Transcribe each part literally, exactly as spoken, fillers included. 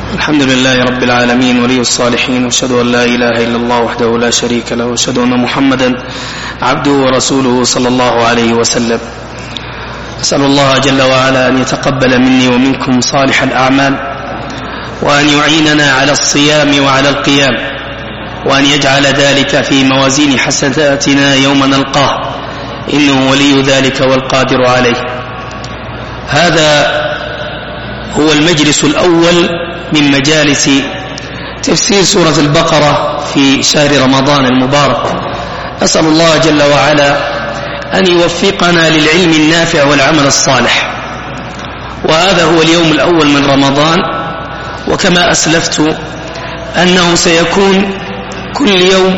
الحمد لله رب العالمين ولي الصالحين، واشهد أن لا إله إلا الله وحده لا شريك له، واشهد أن محمدا عبده ورسوله صلى الله عليه وسلم. أسأل الله جل وعلا أن يتقبل مني ومنكم صالح الأعمال، وأن يعيننا على الصيام وعلى القيام، وأن يجعل ذلك في موازين حسناتنا يوم نلقاه، إنه ولي ذلك والقادر عليه. هذا هو المجلس الأول من مجالس تفسير سورة البقرة في شهر رمضان المبارك. أسأل الله جل وعلا أن يوفقنا للعلم النافع والعمل الصالح. وهذا هو اليوم الأول من رمضان، وكما أسلفت أنه سيكون كل يوم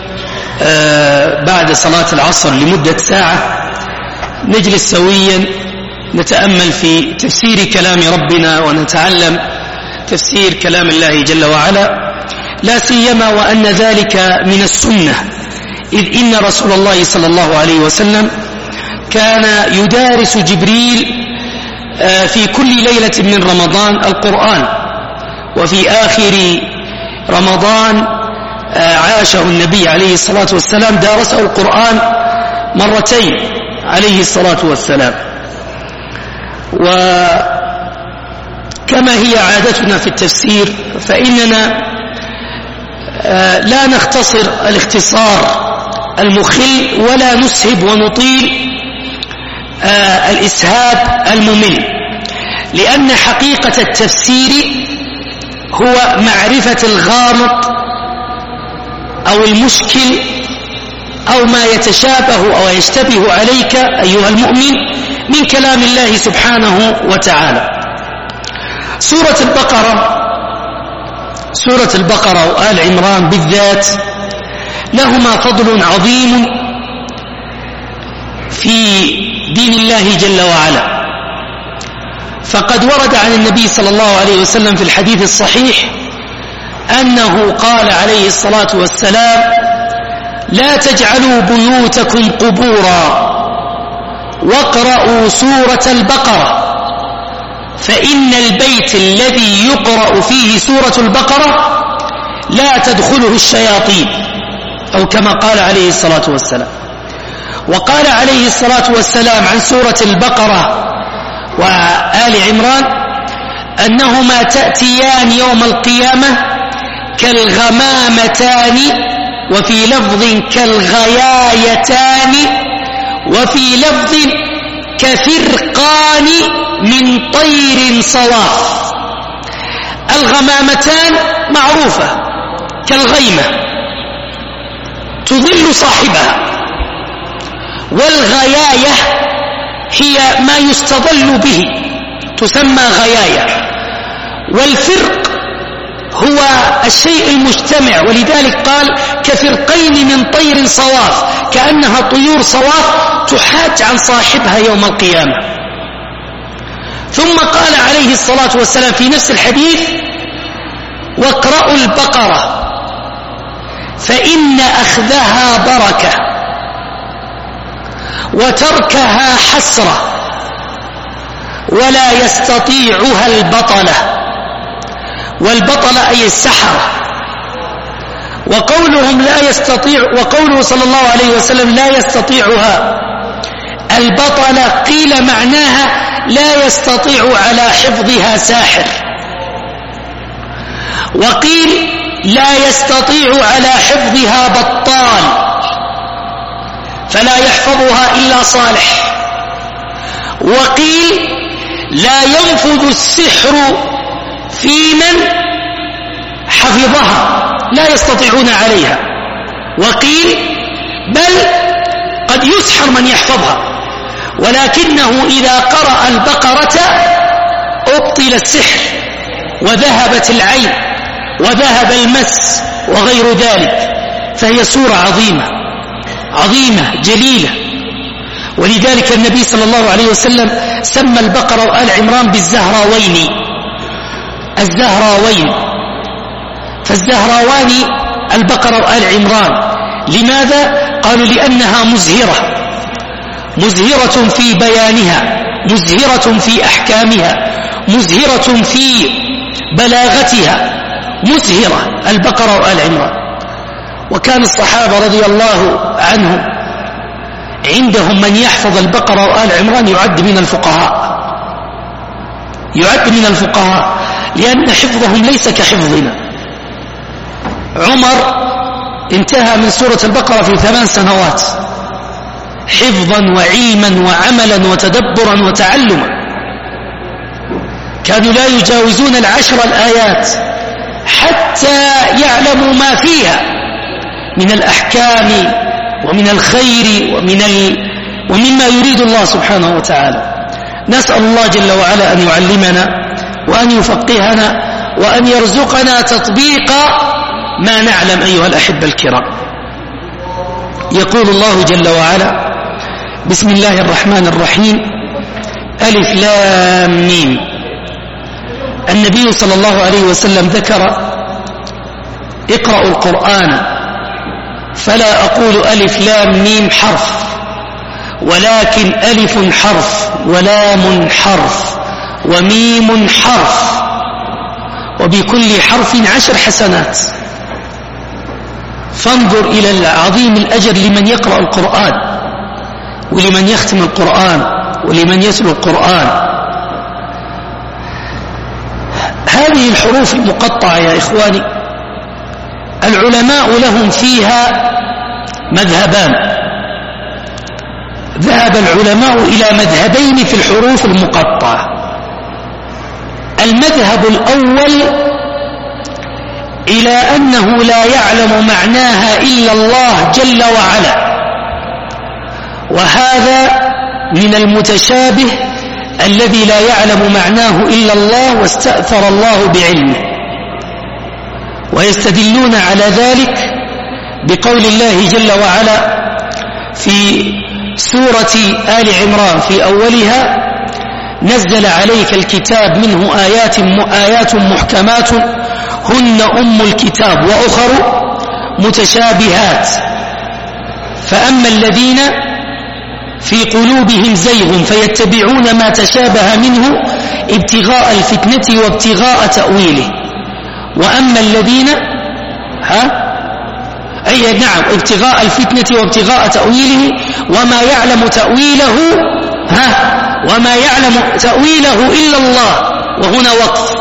بعد صلاة العصر لمدة ساعة نجلس سويا نتأمل في تفسير كلام ربنا ونتعلم تفسير كلام الله جل وعلا، لا سيما وأن ذلك من السنة، إذ إن رسول الله صلى الله عليه وسلم كان يدارس جبريل في كل ليلة من رمضان القرآن، وفي آخر رمضان عاشه النبي عليه الصلاة والسلام دارسه القرآن مرتين عليه الصلاة والسلام. وكما هي عادتنا في التفسير فإننا لا نختصر الاختصار المخل ولا نسهب ونطيل الإسهاب الممل، لأن حقيقة التفسير هو معرفة الغامض أو المشكل أو ما يتشابه أو يشتبه عليك أيها المؤمن من كلام الله سبحانه وتعالى. سورة البقرة سورة البقرة وآل عمران بالذات لهما فضل عظيم في دين الله جل وعلا، فقد ورد عن النبي صلى الله عليه وسلم في الحديث الصحيح أنه قال عليه الصلاة والسلام: لا تجعلوا بيوتكم قبورا واقرأوا سورة البقرة، فإن البيت الذي يقرأ فيه سورة البقرة لا تدخله الشياطين، أو كما قال عليه الصلاة والسلام. وقال عليه الصلاة والسلام عن سورة البقرة وآل عمران أنهما تأتيان يوم القيامة كالغمامتان، وفي لفظ كالغيايتان، وفي لفظ كفرقان من طير صواف. الغمامتان معروفة كالغيمة تظل صاحبها، والغياية هي ما يستظل به تسمى غياية، والفرق هو الشيء المجتمع، ولذلك قال كفرقين من طير صواف، كأنها طيور صواف تحاج عن صاحبها يوم القيامة. ثم قال عليه الصلاة والسلام في نفس الحديث: واقرأوا البقرة فإن أخذها بركة وتركها حسرة ولا يستطيعها البطلة. والبطلة أي السحرة. وقولهم لا يستطيع وقوله صلى الله عليه وسلم لا يستطيعها البطلة قيل معناها لا يستطيع على حفظها ساحر، وقيل لا يستطيع على حفظها بطال فلا يحفظها إلا صالح، وقيل لا ينفذ السحر في من حفظها لا يستطيعون عليها، وقيل بل قد يسحر من يحفظها، ولكنه إذا قرأ البقرة أبطل السحر وذهبت العين وذهب المس وغير ذلك، فهي سورة عظيمة عظيمة جليلة. ولذلك النبي صلى الله عليه وسلم سمى البقرة وآل عمران بالزهراوين، الزهراوين، فالزهراوان البقرة وآل عمران. لماذا؟ قالوا لأنها مزهرة مزهرة في بيانها، مزهرة في أحكامها، مزهرة في بلاغتها مزهرة البقرة وآل عمران. وكان الصحابة رضي الله عنهم عندهم من يحفظ البقرة وآل عمران يعد من الفقهاء، يعد من الفقهاء لأن حفظهم ليس كحفظنا. عمر انتهى من سورة البقرة في ثمان سنوات حفظا وعلما وعملا وتدبرا وتعلما. كانوا لا يجاوزون العشر الآيات حتى يعلموا ما فيها من الأحكام ومن الخير ومن ال... ومما يريد الله سبحانه وتعالى. نسأل الله جل وعلا أن يعلمنا وأن يفقهنا وأن يرزقنا تطبيق ما نعلم أيها الأحبة الكرام. يقول الله جل وعلا: بسم الله الرحمن الرحيم، ألف لام ميم. النبي صلى الله عليه وسلم ذكر: اقرأوا القرآن، فلا أقول ألف لام ميم حرف، ولكن ألف حرف ولام حرف وميم حرف، وبكل حرف عشر حسنات. فانظر إلى العظيم الأجر لمن يقرأ القرآن ولمن يختم القرآن ولمن يتلو القرآن. هذه الحروف المقطعة يا إخواني العلماء لهم فيها مذهبان. ذهب العلماء إلى مذهبين في الحروف المقطعة. المذهب الأول إلى أنه لا يعلم معناها إلا الله جل وعلا، وهذا من المتشابه الذي لا يعلم معناه إلا الله واستأثر الله بعلمه. ويستدلون على ذلك بقول الله جل وعلا في سورة آل عمران في أولها: نزل عليك الكتاب منه آيات آيات محكمات هن أم الكتاب وأخر متشابهات، فأما الذين في قلوبهم زيغ فيتبعون ما تشابه منه ابتغاء الفتنة وابتغاء تأويله، وأما الذين ها أي نعم ابتغاء الفتنة وابتغاء تأويله وما يعلم تأويله ها وما يعلم تأويله إلا الله، وهنا وقف.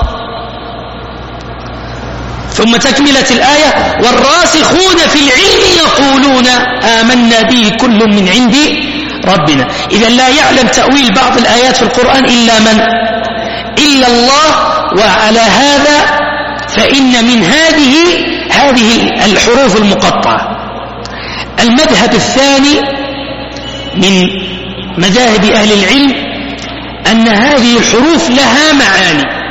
ثم تكملة الآية: والراسخون في العلم يقولون آمنا به كل من عند ربنا. إذا لا يعلم تأويل بعض الآيات في القرآن إلا من؟ إلا الله. وعلى هذا فإن من هذه هذه الحروف المقطعة. المذهب الثاني من مذاهب أهل العلم أن هذه الحروف لها معاني.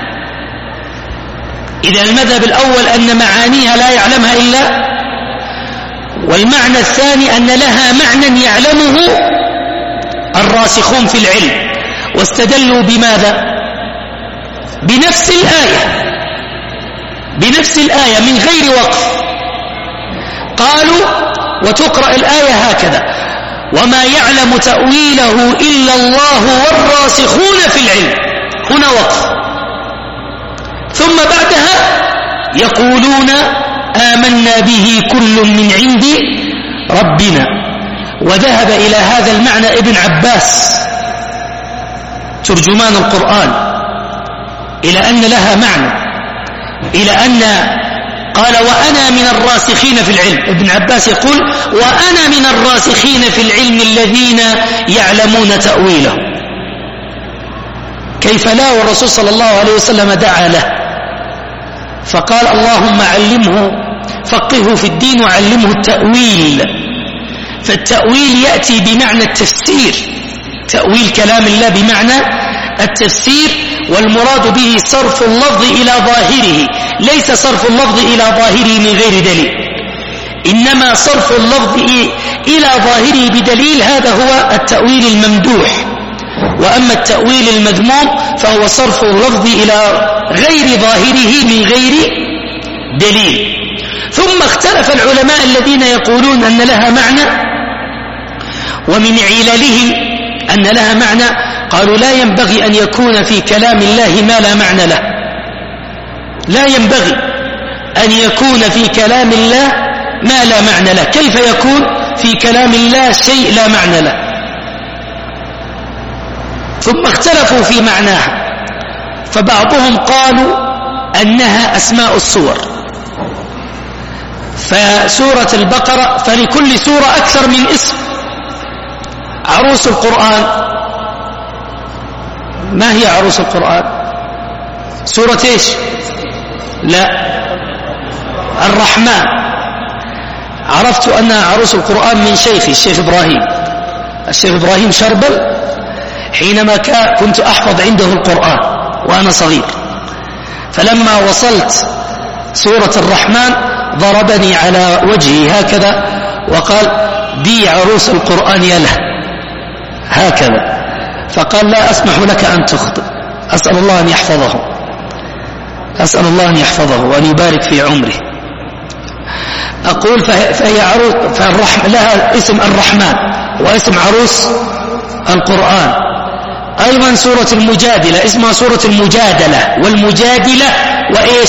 إذا المذهب الأول أن معانيها لا يعلمها إلا، والمعنى الثاني أن لها معنى يعلمه الراسخون في العلم. واستدلوا بماذا؟ بنفس الآية بنفس الآية من غير وقف. قالوا وتقرأ الآية هكذا: وما يعلم تأويله إلا الله والراسخون في العلم. هنا وقف. ثم بعدها يقولون آمنا به كل من عند ربنا. وذهب إلى هذا المعنى ابن عباس ترجمان القرآن إلى أن لها معنى، إلى أن قال: وأنا من الراسخين في العلم. ابن عباس يقول: وأنا من الراسخين في العلم الذين يعلمون تأويله. كيف لا؟ والرسول صلى الله عليه وسلم دعا له فقال: اللهم علمه فقهه في الدين وعلمه التأويل. فالتأويل يأتي بمعنى التفسير، تأويل كلام الله بمعنى التفسير، والمراد به صرف اللفظ إلى ظاهره، ليس صرف اللفظ إلى ظاهره من غير دليل، إنما صرف اللفظ إلى ظاهره بدليل، هذا هو التأويل الممدوح. وأما التأويل المذموم فهو صرف اللفظ إلى غير ظاهره من غير دليل. ثم اختلف العلماء الذين يقولون أن لها معنى، ومن عللهم أن لها معنى قالوا: لا ينبغي أن يكون في كلام الله ما لا معنى له، لا ينبغي أن يكون في كلام الله ما لا معنى له. كيف يكون في كلام الله شيء لا معنى له؟ ثم اختلفوا في معناها، فبعضهم قالوا أنها أسماء السور، فسورة البقرة فلكل سورة أكثر من اسم. عروس القرآن، ما هي عروس القرآن؟ سورة ايش؟ لا، الرحمن. عرفت أنها عروس القرآن من شيخي الشيخ إبراهيم الشيخ إبراهيم شربل، حينما كنت أحفظ عنده القرآن وأنا صغير، فلما وصلت سورة الرحمن ضربني على وجهي هكذا وقال: دي عروس القرآن يا له، هكذا. فقال: لا أسمح لك أن تخطئ، أسأل الله أن يحفظه أسأل الله أن يحفظه وأن يبارك في عمره. أقول فهي عروس، فالرحم لها اسم الرحمن واسم عروس القرآن. أيضا سورة المجادلة اسمها سورة المجادلة، والمجادلة وإيش؟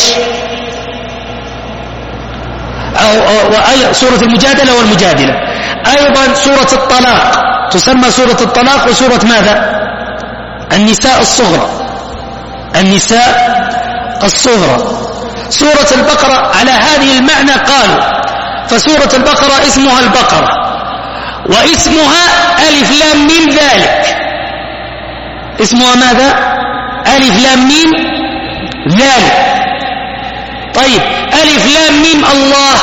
أو, أو, أو سورة المجادلة والمجادلة. أيضا سورة الطلاق تسمى سورة الطلاق وسورة ماذا؟ النساء الصغرى النساء الصغرى. سورة البقرة على هذه المعنى قالوا، فسورة البقرة اسمها البقرة، واسمها ألف لام ميم ذلك. اسمها ماذا؟ ألف لام ميم ذلك. طيب، ألف لام ميم الله،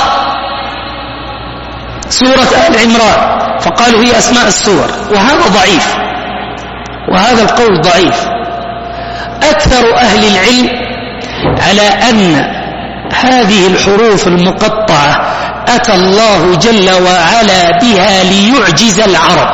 سورة آل عمران، فقالوا هي أسماء السور، وهذا ضعيف، وهذا القول ضعيف. أكثر أهل العلم على أن هذه الحروف المقطعة أتى الله جل وعلا بها ليعجز العرب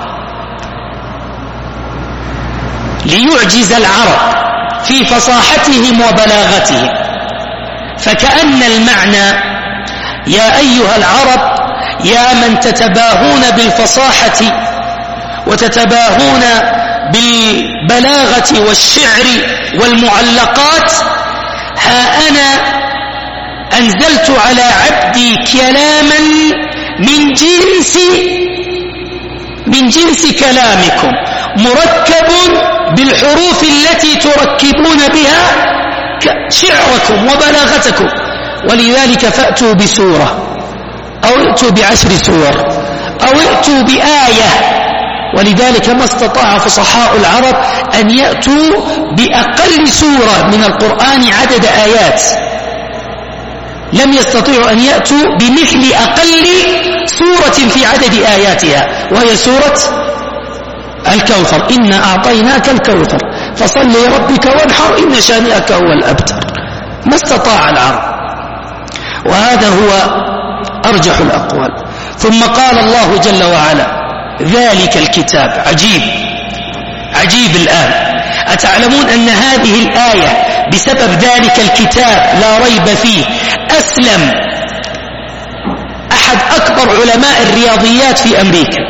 ليعجز العرب في فصاحتهم وبلاغتهم. فكأن المعنى: يا أيها العرب، يا من تتباهون بالفصاحة وتتباهون بالبلاغة والشعر والمعلقات، ها أنا أنزلت على عبدي كلاما من جنس من جنس كلامكم، مركب بالحروف التي تركبون بها شعركم وبلاغتكم، ولذلك فأتوا بسورة أو ائتوا بعشر سور أو ائتوا بآية. ولذلك ما استطاع فصحاء العرب أن يأتوا بأقل سورة من القرآن عدد آيات، لم يستطيعوا أن يأتوا بمثل أقل سورة في عدد آياتها، وهي سورة الكوثر: إنا أعطيناك الكوثر فصل لربك وانحر إن شانئك هو الأبتر. ما استطاع العرب، وهذا هو أرجح الأقوال. ثم قال الله جل وعلا: ذلك الكتاب. عجيب عجيب الآن. أتعلمون أن هذه الآية بسبب ذلك الكتاب لا ريب فيه أسلم أحد أكبر علماء الرياضيات في أمريكا.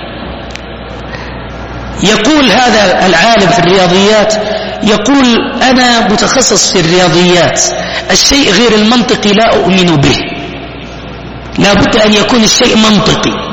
يقول هذا العالم في الرياضيات، يقول: أنا متخصص في الرياضيات، الشيء غير المنطقي لا أؤمن به، لا بد أن يكون الشيء منطقي.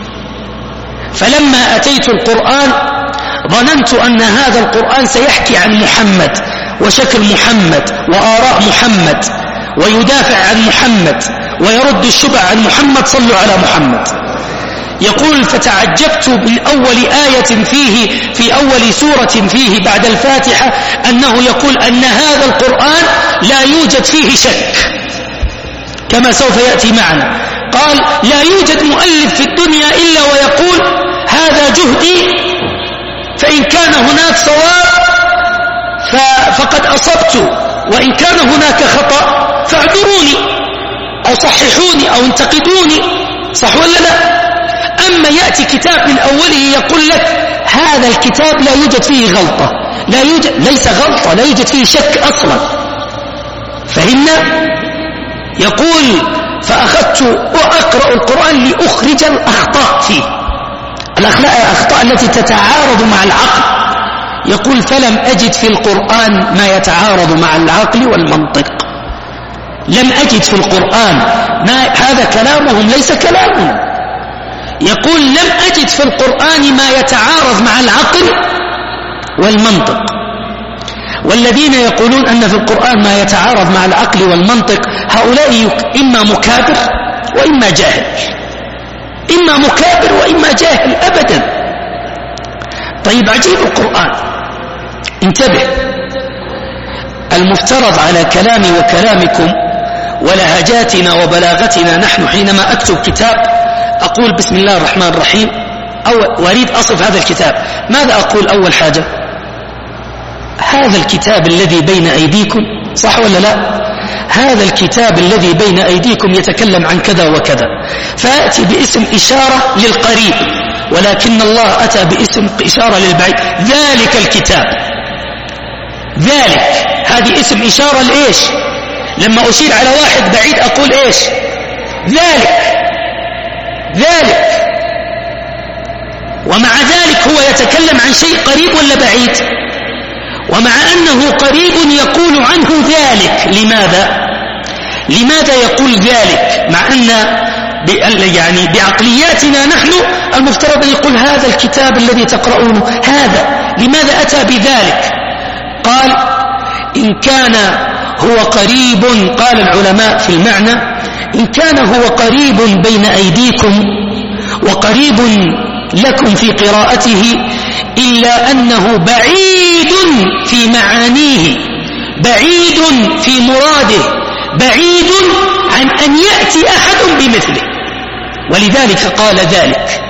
فلما أتيت القرآن ظننت أن هذا القرآن سيحكي عن محمد وشكل محمد وآراء محمد ويدافع عن محمد ويرد الشبع عن محمد، صلوا على محمد. يقول: فتعجبت من أول آية فيه في أول سورة فيه بعد الفاتحة أنه يقول أن هذا القرآن لا يوجد فيه شك، كما سوف يأتي معنا. قال: لا يوجد مؤلف في الدنيا إلا ويقول هذا جهدي، فإن كان هناك صواب فقد أصبت، وإن كان هناك خطأ فاعذروني أو صححوني أو انتقدوني، صح ولا لا؟ أما يأتي كتاب من أوله يقول لك هذا الكتاب لا يوجد فيه غلطة، لا يوجد ليس غلطة، لا يوجد فيه شك أصلا. فهمنا؟ يقول: فأخذت وأقرأ القرآن لأخرج الأخطاء فيه، الأخطاء التي تتعارض مع العقل، يقول فلم أجد في القرآن ما يتعارض مع العقل والمنطق. لم أجد في القرآن ما، هذا كلامهم ليس كلامنا. يقول لم أجد في القرآن ما يتعارض مع العقل والمنطق. والذين يقولون أن في القرآن ما يتعارض مع العقل والمنطق هؤلاء إما مكابر وإما جاهل، إما مكابر وإما جاهل أبدا. طيب عجيب القرآن، انتبه، المفترض على كلامي وكلامكم ولهجاتنا وبلاغتنا نحن حينما أكتب كتاب أقول بسم الله الرحمن الرحيم أو وأريد أصف هذا الكتاب، ماذا أقول أول حاجة؟ هذا الكتاب الذي بين أيديكم، صح ولا لا؟ هذا الكتاب الذي بين أيديكم يتكلم عن كذا وكذا، فأتي باسم إشارة للقريب، ولكن الله أتى باسم إشارة للبعيد، ذلك الكتاب. ذلك هذه اسم إشارة لإيش؟ لما أشير على واحد بعيد أقول إيش؟ ذلك ذلك ومع ذلك هو يتكلم عن شيء قريب ولا بعيد؟ ومع أنه قريب يقول عنه ذلك. لماذا؟ لماذا يقول ذلك مع أن يعني بعقلياتنا نحن المفترض أن يقول هذا الكتاب الذي تقرؤونه هذا؟ لماذا أتى بذلك؟ قال إن كان هو قريب، قال العلماء في المعنى، إن كان هو قريب بين أيديكم وقريب لكم في قراءته إلا أنه بعيد في معانيه، بعيد في مراده، بعيد عن أن يأتي أحد بمثله، ولذلك قال ذلك.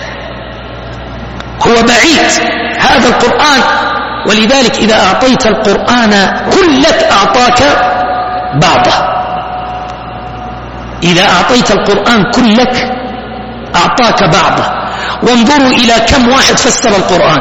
هو بعيد هذا القرآن، ولذلك إذا أعطيت القرآن كلك أعطاك بعضه. إذا أعطيت القرآن كلك أعطاك بعضه. وانظروا إلى كم واحد فسر القرآن،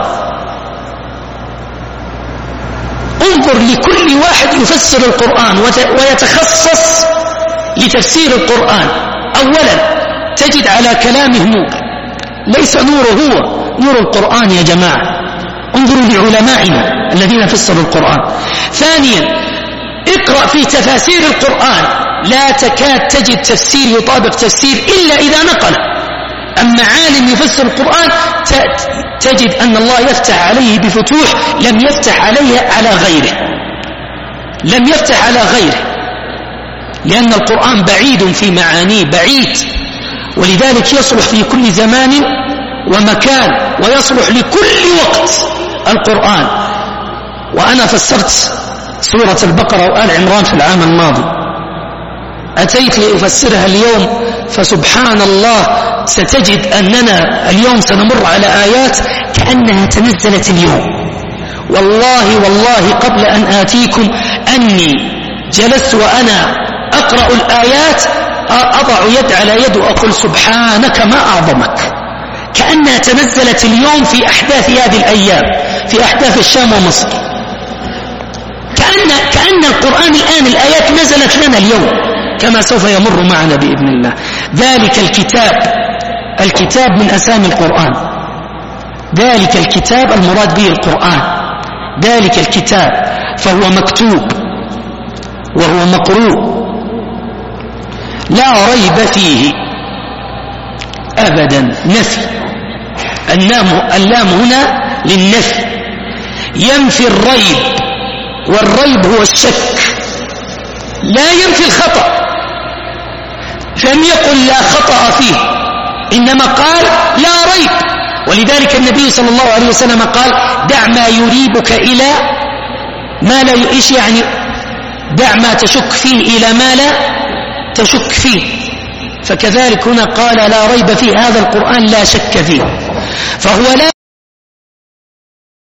انظر لكل واحد يفسر القرآن ويتخصص لتفسير القرآن. أولا تجد على كلامه نور، ليس نوره هو، نور القرآن يا جماعة. انظروا لعلمائنا الذين فسروا القرآن. ثانيا اقرأ في تفاسير القرآن، لا تكاد تجد تفسير يطابق تفسير إلا إذا نقل. أما عالم يفسر القرآن تجد أن الله يفتح عليه بفتوح لم يفتح عليه على غيره، لم يفتح على غيره، لأن القرآن بعيد في معانيه، بعيد، ولذلك يصلح في كل زمان ومكان، ويصلح لكل وقت القرآن. وأنا فسرت سورة البقرة وآل عمران في العام الماضي، أتيت لأفسرها اليوم، فسبحان الله ستجد أننا اليوم سنمر على آيات كأنها تنزلت اليوم. والله والله قبل أن آتيكم أني جلست وأنا أقرأ الآيات أضع يد على يد وأقول سبحانك ما أعظمك، كأنها تنزلت اليوم في أحداث هذه الأيام، في أحداث الشام ومصر. كأن, كأن القرآن الآن الآيات نزلت لنا اليوم كما سوف يمر معنا بإذن الله. ذلك الكتاب، الكتاب من أسامي القرآن، ذلك الكتاب المراد به القرآن، ذلك الكتاب، فهو مكتوب وهو مقروء لا ريب فيه أبدا. نفي، اللام هنا للنفي، ينفي الريب، والريب هو الشك، لا ينفي الخطأ. لم يقل لا خطأ فيه، إنما قال لا ريب. ولذلك النبي صلى الله عليه وسلم قال دع ما يريبك إلى ما لا يئش، يعني دع ما تشك فيه إلى ما لا تشك فيه. فكذلك هنا قال لا ريب فيه، هذا القرآن لا شك فيه، فهو لا